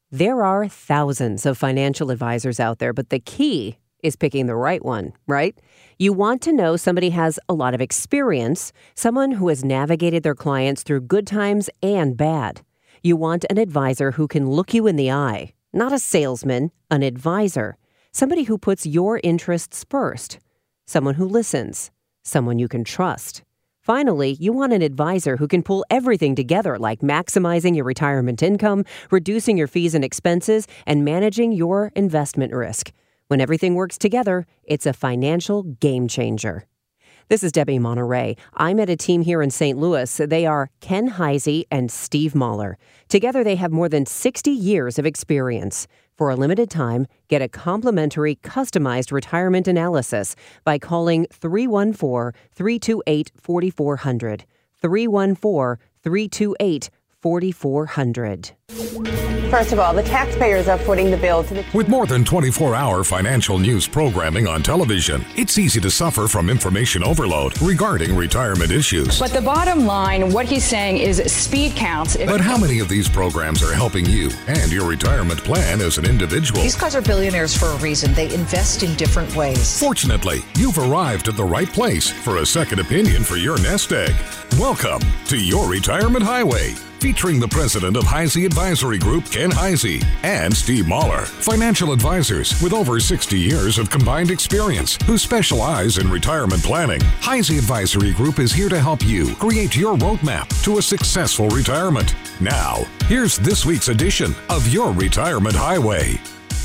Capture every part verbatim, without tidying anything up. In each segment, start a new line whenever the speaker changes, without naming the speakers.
There are thousands of financial advisors out there, but the key is picking the right one, right? You want to know somebody has a lot of experience, someone who has navigated their clients through good times and bad. You want an advisor who can look you in the eye, not a salesman, an advisor, somebody who puts your interests first, someone who listens, someone you can trust. Finally, you want an advisor who can pull everything together, like maximizing your retirement income, reducing your fees and expenses, and managing your investment risk. When everything works together, it's a financial game changer. This is Debbie Monterey. I met a team here in Saint Louis. They are Ken Heisey and Steve Mahler. Together, they have more than sixty years of experience. For a limited time, get a complimentary, customized retirement analysis by calling three one four, three two eight, four four zero zero. three one four, three two eight, four four zero zero.
First of all, the taxpayers are footing the bill to the...
With more than twenty-four hour financial news programming on television, it's easy to suffer from information overload regarding retirement issues.
But the bottom line, what he's saying is speed counts.
But how many of these programs are helping you and your retirement plan as an individual?
These guys are billionaires for a reason. They invest in different ways.
Fortunately, you've arrived at the right place for a second opinion for your nest egg. Welcome to Your Retirement Highway, featuring the president of Heisey Advisory Group, Ken Heisey, and Steve Mahler, financial advisors with over sixty years of combined experience who specialize in retirement planning. Heisey Advisory Group is here to help you create your roadmap to a successful retirement. Now, here's this week's edition of Your Retirement Highway.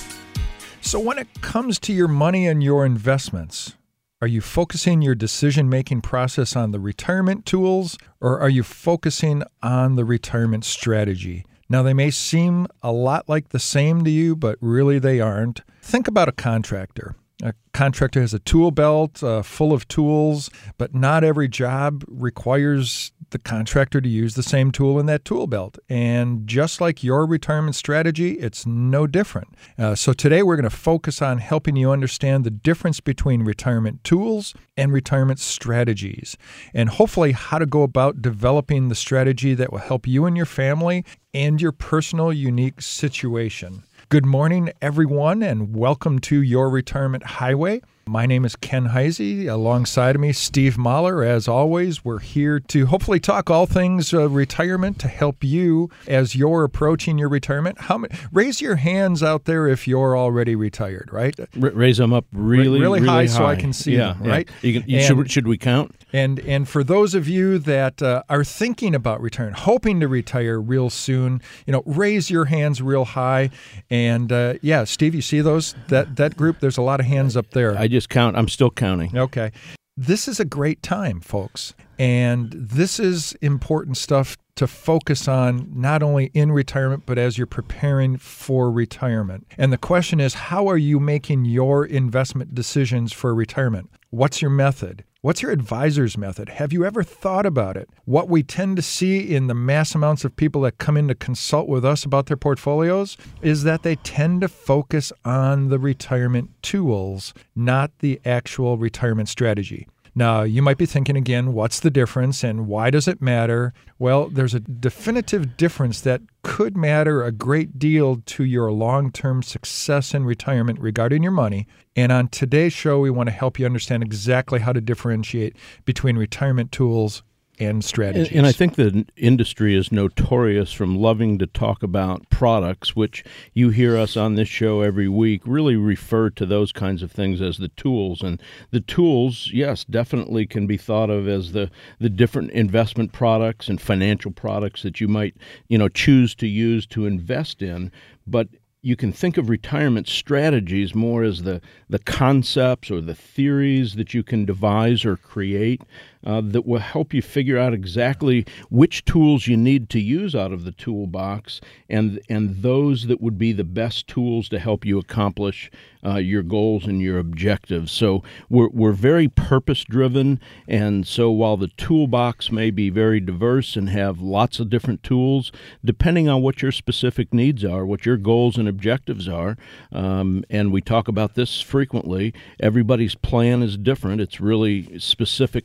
So when it comes to your money and your investments, are you focusing your decision-making process on the retirement tools, or are you focusing on the retirement strategy? Now, they may seem a lot like the same to you, but really they aren't. Think about a contractor. A contractor has a tool belt uh, full of tools, but not every job requires the contractor to use the same tool in that tool belt. And just like your retirement strategy, it's no different. Uh, so today we're going to focus on helping you understand the difference between retirement tools and retirement strategies, and hopefully how to go about developing the strategy that will help you and your family and your personal unique situation. Good morning, everyone, and welcome to Your Retirement Highway. My name is Ken Heisey. Alongside of me, Steve Mahler. As always, we're here to hopefully talk all things uh, retirement to help you as you're approaching your retirement. How many, raise your hands out there if you're already retired, right?
R- raise them up really,
really,
really
high,
high
so I can see
yeah,
them, right?
Yeah. You can, you
and,
should, should we count?
And and for those of you that uh, are thinking about retiring, hoping to retire real soon, you know, raise your hands real high. And uh, yeah, Steve, you see those that that group? There's a lot of hands up there.
I just count. I'm still counting.
Okay. This is a great time, folks. And this is important stuff to focus on not only in retirement, but as you're preparing for retirement. And the question is, how are you making your investment decisions for retirement? What's your method? What's your advisor's method? Have you ever thought about it? What we tend to see in the mass amounts of people that come in to consult with us about their portfolios is that they tend to focus on the retirement tools, not the actual retirement strategy. Now, you might be thinking again, what's the difference and why does it matter? Well, there's a definitive difference that could matter a great deal to your long-term success in retirement regarding your money. And on today's show, we want to help you understand exactly how to differentiate between retirement tools and strategies.
And, and I think the industry is notorious from loving to talk about products, which you hear us on this show every week really refer to those kinds of things as the tools. And the tools, yes, definitely can be thought of as the, the different investment products and financial products that you might, you know, choose to use to invest in. But you can think of retirement strategies more as the, the concepts or the theories that you can devise or create uh, that will help you figure out exactly which tools you need to use out of the toolbox and and those that would be the best tools to help you accomplish uh, your goals and your objectives. So we're, we're very purpose-driven, and so while the toolbox may be very diverse and have lots of different tools, depending on what your specific needs are, what your goals and objectives are, um, and we talk about this frequently, everybody's plan is different. It's really specific to you.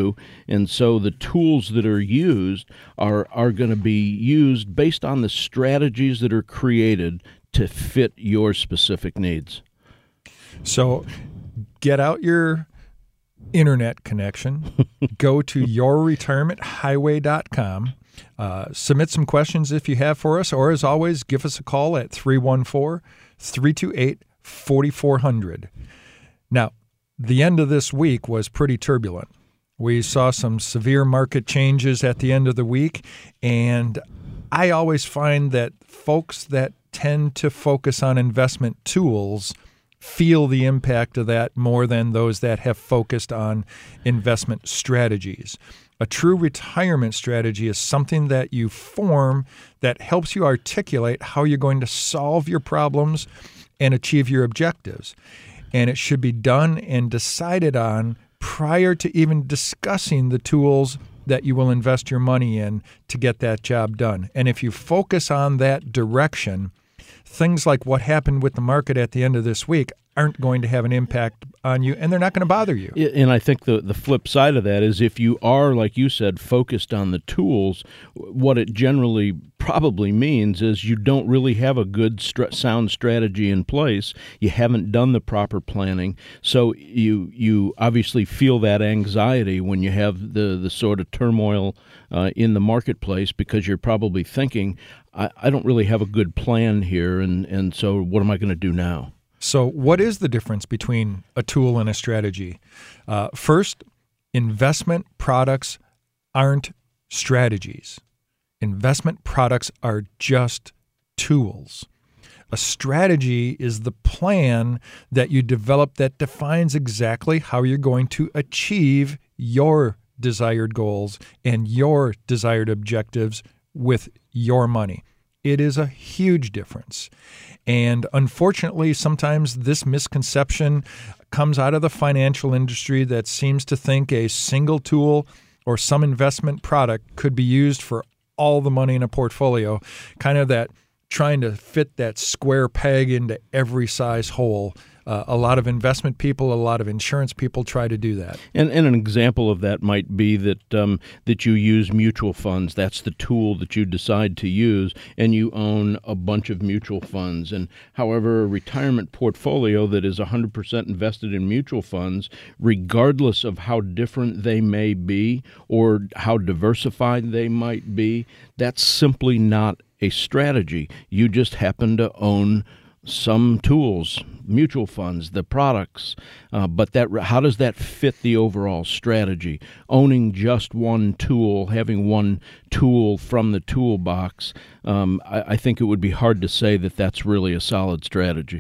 do. And so the tools that are used are, are going to be used based on the strategies that are created to fit your specific needs.
So get out your internet connection, go to your retirement highway dot com, uh, submit some questions if you have for us, or as always, give us a call at three one four, three two eight, four four zero zero. Now, the end of this week was pretty turbulent. We saw some severe market changes at the end of the week, and I always find that folks that tend to focus on investment tools feel the impact of that more than those that have focused on investment strategies. A true retirement strategy is something that you form that helps you articulate how you're going to solve your problems and achieve your objectives. And it should be done and decided on prior to even discussing the tools that you will invest your money in to get that job done. And if you focus on that direction, things like what happened with the market at the end of this week aren't going to have an impact on you, and they're not going to bother you.
And I think the, the flip side of that is if you are, like you said, focused on the tools, what it generally probably means is you don't really have a good, st- sound strategy in place. You haven't done the proper planning. So you you obviously feel that anxiety when you have the, the sort of turmoil uh, in the marketplace because you're probably thinking, I, I don't really have a good plan here, and, and so what am I going to do now?
So what is the difference between a tool and a strategy? Uh, first, investment products aren't strategies. Investment products are just tools. A strategy is the plan that you develop that defines exactly how you're going to achieve your desired goals and your desired objectives with your money. It is a huge difference. And unfortunately, sometimes this misconception comes out of the financial industry that seems to think a single tool or some investment product could be used for all the money in a portfolio, kind of that trying to fit that square peg into every size hole. Uh, a lot of investment people, a lot of insurance people try to do that.
And, and an example of that might be that um, that you use mutual funds. That's the tool that you decide to use, and you own a bunch of mutual funds. And however, a retirement portfolio that is one hundred percent invested in mutual funds, regardless of how different they may be or how diversified they might be, that's simply not a strategy. You just happen to own some tools, mutual funds, the products, uh, but that how does that fit the overall strategy? Owning just one tool, having one tool from the toolbox, um, I, I think it would be hard to say that that's really a solid strategy.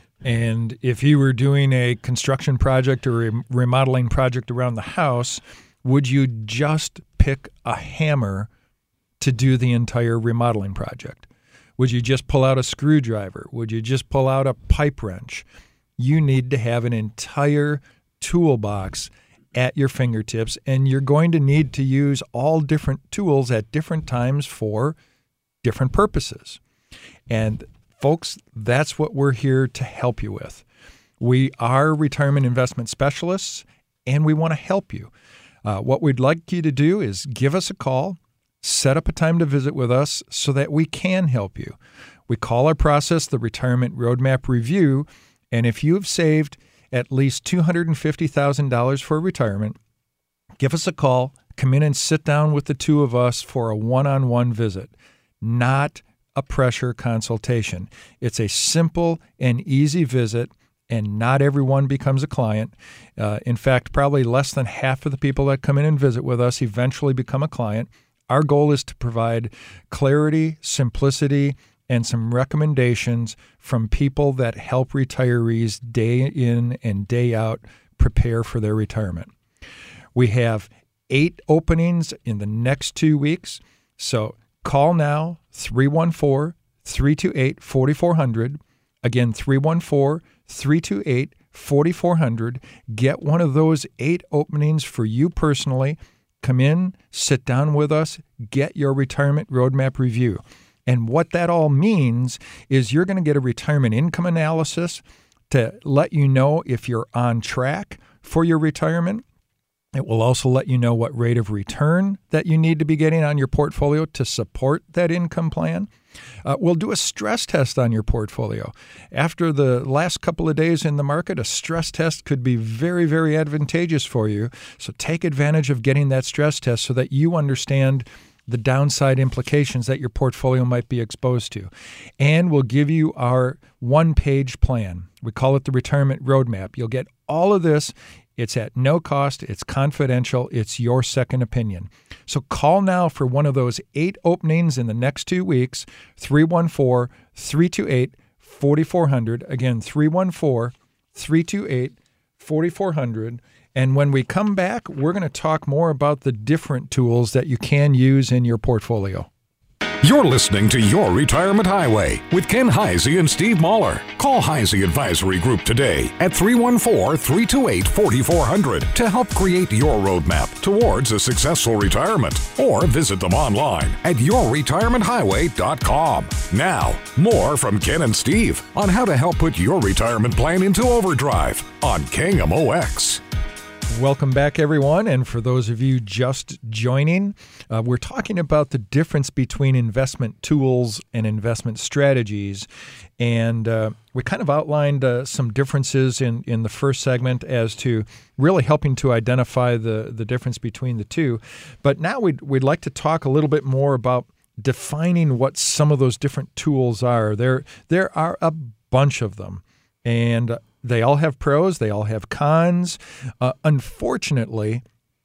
And if you were doing a construction project or a remodeling project around the house, would you just pick a hammer to do the entire remodeling project? Would you just pull out a screwdriver? Would you just pull out a pipe wrench? You need to have an entire toolbox at your fingertips, and you're going to need to use all different tools at different times for different purposes. And folks, that's what we're here to help you with. We are retirement investment specialists, and we want to help you. Uh, what we'd like you to do is give us a call. Set up a time to visit with us so that we can help you. We call our process the Retirement Roadmap Review, and if you have saved at least two hundred fifty thousand dollars for retirement, give us a call, come in and sit down with the two of us for a one-on-one visit, not a pressure consultation. It's a simple and easy visit, and not everyone becomes a client. Uh, in fact, probably less than half of the people that come in and visit with us eventually become a client. Our goal is to provide clarity, simplicity, and some recommendations from people that help retirees day in and day out prepare for their retirement. We have eight openings in the next two weeks, so call now, three one four, three two eight, four four zero zero. Again, three one four, three two eight, four four zero zero. Get one of those eight openings for you personally. Come in, sit down with us, get your retirement roadmap review. And what that all means is you're going to get a retirement income analysis to let you know if you're on track for your retirement. It will also let you know what rate of return that you need to be getting on your portfolio to support that income plan. Uh, we'll do a stress test on your portfolio. After the last couple of days in the market, a stress test could be very, very advantageous for you. So take advantage of getting that stress test so that you understand the downside implications that your portfolio might be exposed to. And we'll give you our one-page plan. We call it the Retirement Roadmap. You'll get all of this. It's at no cost. It's confidential. It's your second opinion. So call now for one of those eight openings in the next two weeks, three one four, three two eight, four four zero zero. Again, three one four, three two eight, four four zero zero. And when we come back, we're going to talk more about the different tools that you can use in your portfolio.
You're listening to Your Retirement Highway with Ken Heisey and Steve Mahler. Call Heisey Advisory Group today at three one four, three two eight, four four zero zero to help create your roadmap towards a successful retirement. Or visit them online at your retirement highway dot com. Now, more from Ken and Steve on how to help put your retirement plan into overdrive on K M O X.
Welcome back, everyone. And for those of you just joining, uh, we're talking about the difference between investment tools and investment strategies. And uh, we kind of outlined uh, some differences in, in the first segment as to really helping to identify the, the difference between the two. But now we'd, we'd like to talk a little bit more about defining what some of those different tools are. There, there are a bunch of them. And they all have pros. They all have cons. Uh, unfortunately,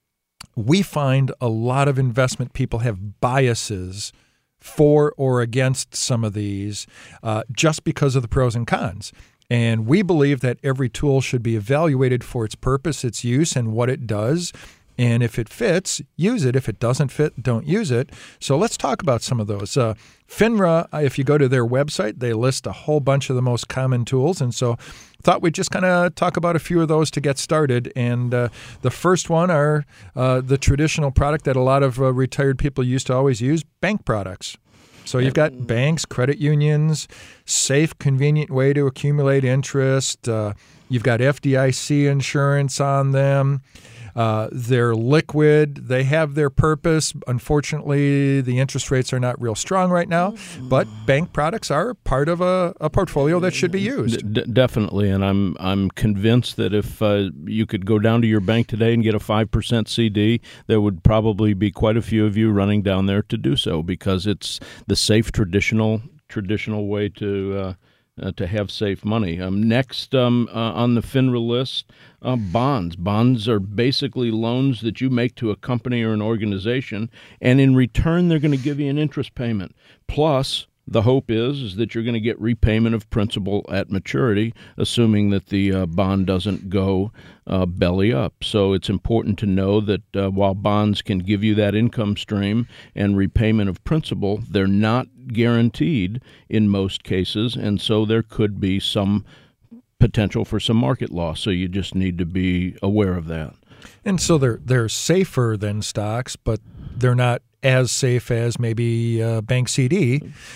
we find a lot of investment people have biases for or against some of these uh, just because of the pros and cons. And we believe that every tool should be evaluated for its purpose, its use, and what it does. And if it fits, use it. If it doesn't fit, don't use it. So let's talk about some of those. Uh, FINRA, if you go to their website, they list a whole bunch of the most common tools. And so thought we'd just kind of talk about a few of those to get started. And uh, the first one are uh, the traditional product that a lot of uh, retired people used to always use, bank products. So you've got banks, credit unions, safe, convenient way to accumulate interest. Uh, you've got F D I C insurance on them. Uh, they're liquid. They have their purpose. Unfortunately, the interest rates are not real strong right now, but bank products are part of a, a portfolio that should be used.
D- definitely, and I'm I'm convinced that if uh, you could go down to your bank today and get a five percent C D, there would probably be quite a few of you running down there to do so because it's the safe traditional traditional way to uh, Uh, to have safe money. Um, next um, uh, on the FINRA list, uh, bonds. Bonds are basically loans that you make to a company or an organization, and in return, they're going to give you an interest payment. Plus, the hope is, is that you're going to get repayment of principal at maturity, assuming that the uh, bond doesn't go uh, belly up. So it's important to know that uh, while bonds can give you that income stream and repayment of principal, they're not guaranteed in most cases, and so there could be some potential for some market loss. So you just need to be aware of that.
And so they're they're safer than stocks, but they're not as safe as maybe a bank C D,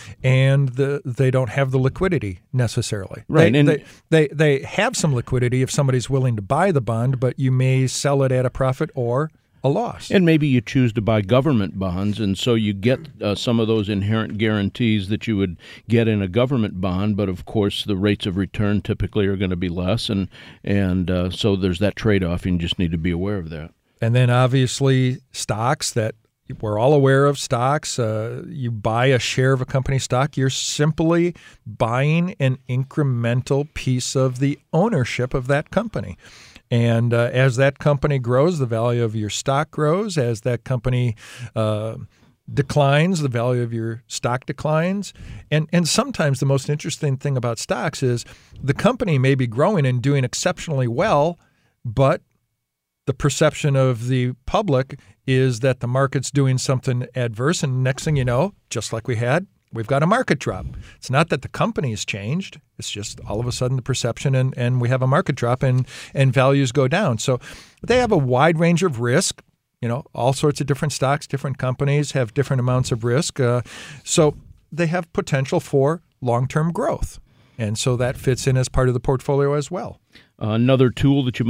and the, they don't have the liquidity necessarily.
Right.
They,
and
they, they, they have some liquidity if somebody's willing to buy the bond, but you may sell it at a profit or a loss.
And maybe you choose to buy government bonds, and so you get uh, some of those inherent guarantees that you would get in a government bond, but of course the rates of return typically are going to be less, and, and uh, so there's that trade-off, and you just need to be aware of that.
And then obviously stocks that we're all aware of stocks. Uh, you buy a share of a company stock, you're simply buying an incremental piece of the ownership of that company. And uh, as that company grows, the value of your stock grows. As that company uh, declines, the value of your stock declines. And and sometimes the most interesting thing about stocks is the company may be growing and doing exceptionally well, but the perception of the public is that the market's doing something adverse, and next thing you know, just like we had, we've got a market drop. It's not that the company has changed. It's just all of a sudden the perception, and, and we have a market drop, and, and values go down. So they have a wide range of risk. You know, all sorts of different stocks, different companies have different amounts of risk. Uh, so they have potential for long-term growth. And so that fits in as part of the portfolio as well.
Uh, another tool that you might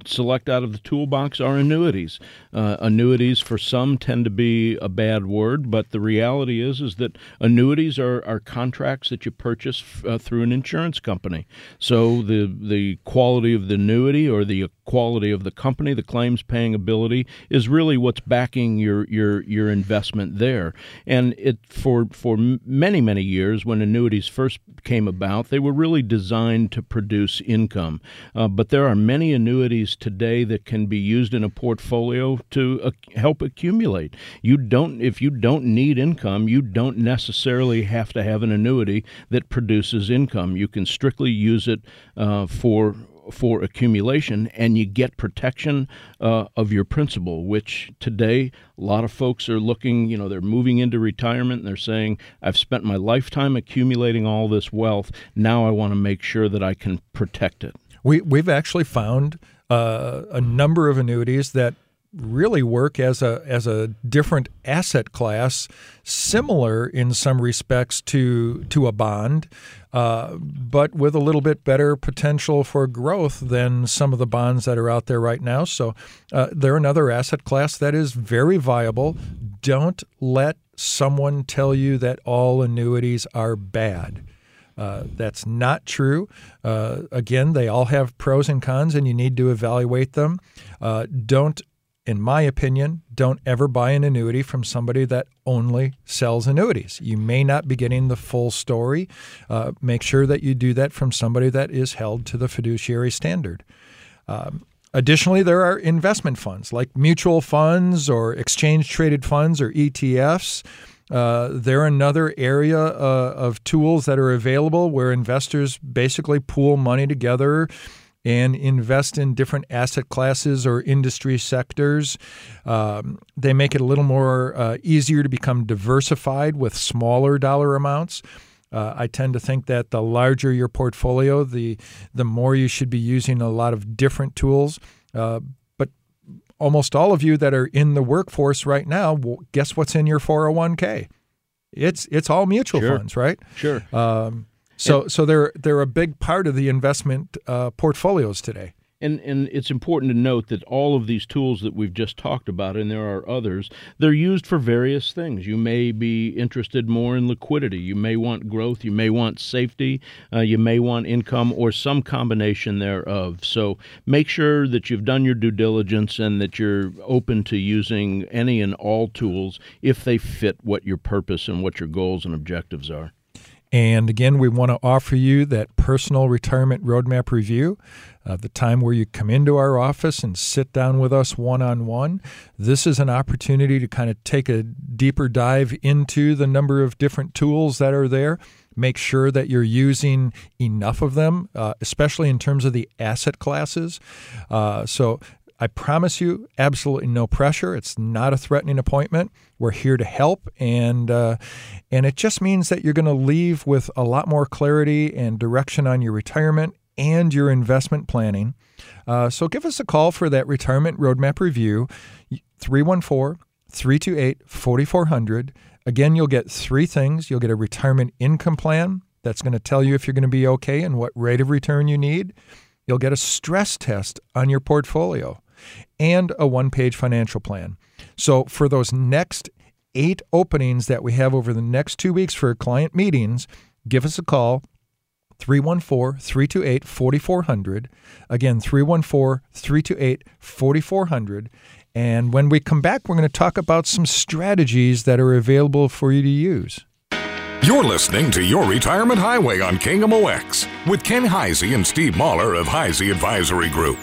select out of the toolbox are annuities. Uh, annuities for some tend to be a bad word, but the reality is is that annuities are, are contracts that you purchase uh, through an insurance company. So the the quality of the annuity or the quality of the company, the claims paying ability, is really what's backing your your your investment there. And it for for many many years, when annuities first came about, they were really designed to produce income. Uh, but there are many annuities today that can be used in a portfolio to uh, help accumulate. You don't, if you don't need income, you don't necessarily have to have an annuity that produces income. You can strictly use it uh, for for accumulation, and you get protection uh, of your principal, which today a lot of folks are looking, you know, they're moving into retirement and they're saying, I've spent my lifetime accumulating all this wealth. Now I want to make sure that I can protect it.
We, we've actually found uh, a number of annuities that really work as a as a different asset class, similar in some respects to to a bond, uh, but with a little bit better potential for growth than some of the bonds that are out there right now. So uh, they're another asset class that is very viable. Don't let someone tell you that all annuities are bad. Uh, that's not true. Uh, again, they all have pros and cons, and you need to evaluate them. Uh, don't In my opinion, don't ever buy an annuity from somebody that only sells annuities. You may not be getting the full story. Uh, make sure that you do that from somebody that is held to the fiduciary standard. Um, additionally, there are investment funds like mutual funds or exchange-traded funds or E T Fs. Uh, they're another area uh, of tools that are available where investors basically pool money together and invest in different asset classes or industry sectors. Um, they make it a little more uh, easier to become diversified with smaller dollar amounts. Uh, I tend to think that the larger your portfolio, the the more you should be using a lot of different tools. Uh, but almost all of you that are in the workforce right now, well, guess what's in your four oh one k? It's it's all mutual
Sure.
funds, right?
Sure.
Um, So, so they're they're a big part of the investment uh, portfolios today.
And and it's important to note that all of these tools that we've just talked about, and there are others, they're used for various things. You may be interested more in liquidity. You may want growth. You may want safety. Uh, you may want income or some combination thereof. So make sure that you've done your due diligence and that you're open to using any and all tools if they fit what your purpose and what your goals and objectives are.
And again, we want to offer you that personal retirement roadmap review, uh, the time where you come into our office and sit down with us one-on-one. This is an opportunity to kind of take a deeper dive into the number of different tools that are there. Make sure that you're using enough of them, uh, especially in terms of the asset classes. Uh, so I promise you, absolutely no pressure. It's not a threatening appointment. We're here to help, and uh, and it just means that you're going to leave with a lot more clarity and direction on your retirement and your investment planning. Uh, so give us a call for that retirement roadmap review, three one four, three two eight, four four zero zero. Again, you'll get three things. You'll get a retirement income plan that's going to tell you if you're going to be okay and what rate of return you need. You'll get a stress test on your portfolio and a one-page financial plan. So for those next eight openings that we have over the next two weeks for client meetings, give us a call, three one four, three two eight, four four zero zero. Again, three one four, three two eight, four four zero zero. And when we come back, we're going to talk about some strategies that are available for you to use.
You're listening to Your Retirement Highway on K M O X with Ken Heisey and Steve Mahler of Heisey Advisory Group.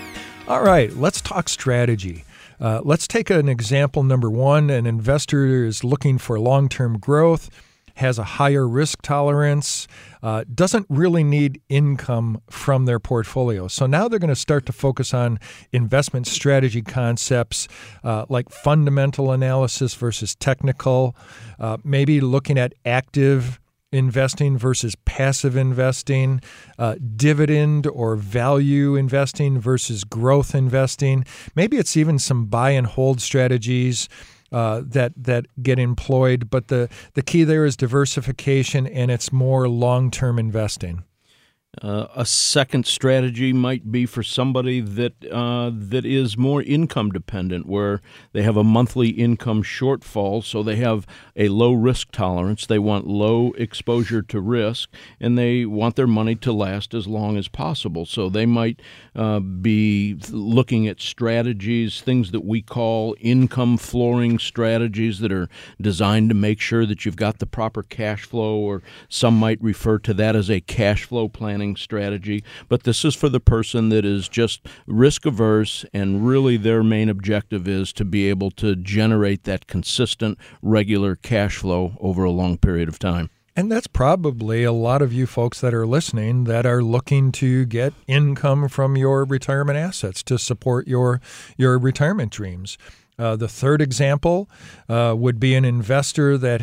All right, let's talk strategy. Uh, let's take an example number one. An investor is looking for long-term growth, has a higher risk tolerance, uh, doesn't really need income from their portfolio. So now they're going to start to focus on investment strategy concepts uh, like fundamental analysis versus technical, uh, maybe looking at active investing versus passive investing, uh, dividend or value investing versus growth investing. Maybe it's even some buy and hold strategies uh, that that get employed. But the, the key there is diversification, and it's more long-term investing.
Uh, a second strategy might be for somebody that uh, that is more income dependent, where they have a monthly income shortfall, so they have a low risk tolerance. They want low exposure to risk, and they want their money to last as long as possible. So they might uh, be looking at strategies, things that we call income flooring strategies, that are designed to make sure that you've got the proper cash flow, or some might refer to that as a cash flow planning strategy. But this is for the person that is just risk averse, and really their main objective is to be able to generate that consistent, regular cash flow over a long period of time.
And that's probably a lot of you folks that are listening that are looking to get income from your retirement assets to support your your retirement dreams. Uh, the third example uh, would be an investor that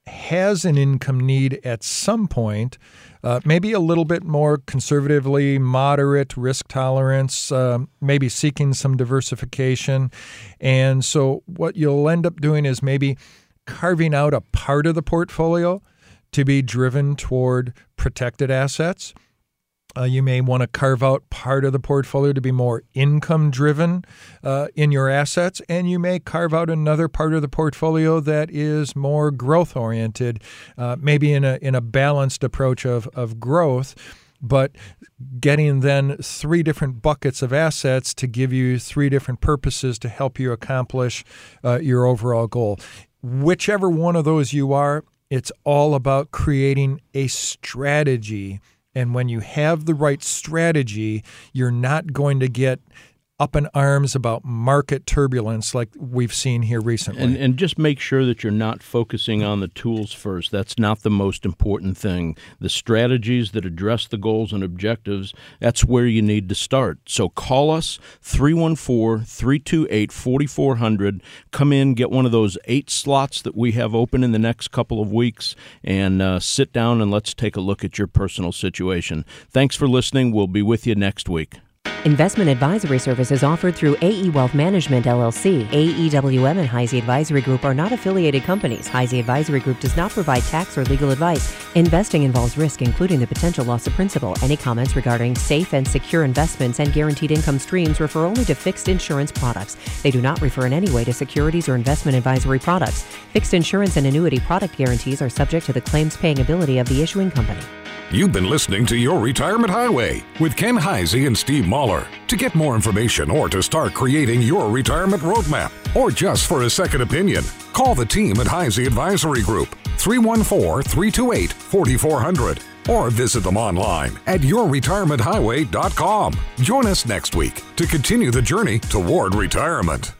has an income need at some point, uh, maybe a little bit more conservatively moderate risk tolerance, uh, maybe seeking some diversification. And so what you'll end up doing is maybe carving out a part of the portfolio to be driven toward protected assets. Uh, you may want to carve out part of the portfolio to be more income-driven uh, in your assets, and you may carve out another part of the portfolio that is more growth-oriented, uh, maybe in a in a balanced approach of, of growth, but getting then three different buckets of assets to give you three different purposes to help you accomplish uh, your overall goal. Whichever one of those you are, it's all about creating a strategy. And when you have the right strategy, you're not going to get up in arms about market turbulence like we've seen here recently.
And, and just make sure that you're not focusing on the tools first. That's not the most important thing. The strategies that address the goals and objectives, that's where you need to start. So call us, three one four, three two eight, four four zero zero. Come in, get one of those eight slots that we have open in the next couple of weeks, and uh, sit down and let's take a look at your personal situation. Thanks for listening. We'll be with you next week.
Investment advisory services offered through A E Wealth Management, L L C. A E W M and Heisey Advisory Group are not affiliated companies. Heisey Advisory Group does not provide tax or legal advice. Investing involves risk, including the potential loss of principal. Any comments regarding safe and secure investments and guaranteed income streams refer only to fixed insurance products. They do not refer in any way to securities or investment advisory products. Fixed insurance and annuity product guarantees are subject to the claims-paying ability of the issuing company.
You've been listening to Your Retirement Highway with Ken Heisey and Steve Mahler. To get more information or to start creating your retirement roadmap, or just for a second opinion, call the team at Heisey Advisory Group, three one four, three two eight, four four zero zero, or visit them online at your retirement highway dot com. Join us next week to continue the journey toward retirement.